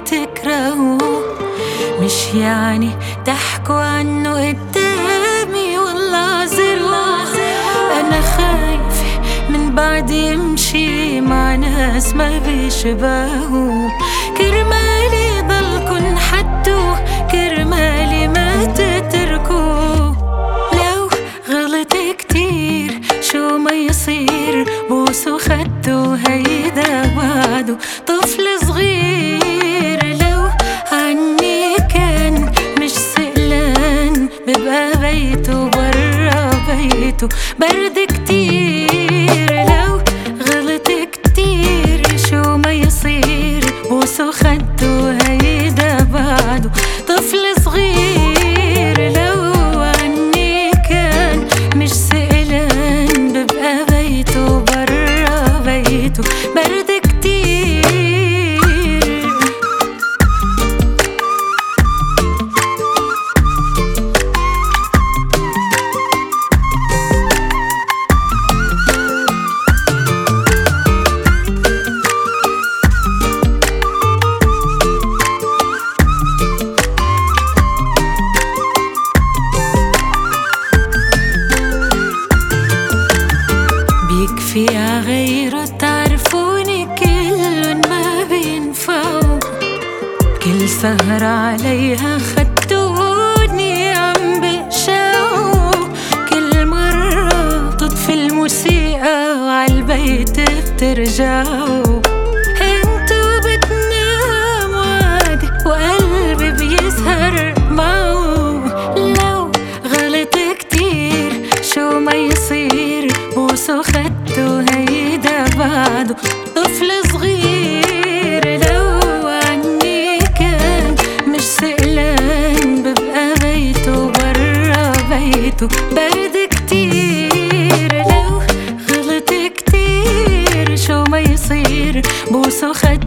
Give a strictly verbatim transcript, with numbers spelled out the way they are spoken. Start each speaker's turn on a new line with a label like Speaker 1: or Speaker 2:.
Speaker 1: تكرهوا، مش يعني تحكوا عنه قدامي والله عذروا. أنا خايفة من بعد يمشي مع ناس ما بيشبهوا، كرمالي ضلكن حدو كرمالي ما تتركوا. لو غلط كتير شو ما يصير بوسوا خدو، هيدا بعده طفل صغير. لو عني كان مش سئلان ببقى بيته برا بيته برد كتير. لو غلط كتير شو ما يصير بوسوا خدو، هيدا بعده طفل صغير. لو عني كان مش سئلان ببقى بيته برا بيته برد كتير. بيكفي عغيره تعرفوني كلن ما بينفعوا، كل سهرة عليها خدتوني عم بقشعوا. كل مرة تطفي الموسيقى وعالبيت بترجعوا، انتو بتناموا عادي وقلبي بيسهر معه. لو غلط كتير شو ما يصير بوسوا خدو، هيدا بعده طفل صغير. لو عني كان مش سئلان ببقى بيته برا بيته برد كتير. لو غلط كتير شو ما يصير بوسوا خدو،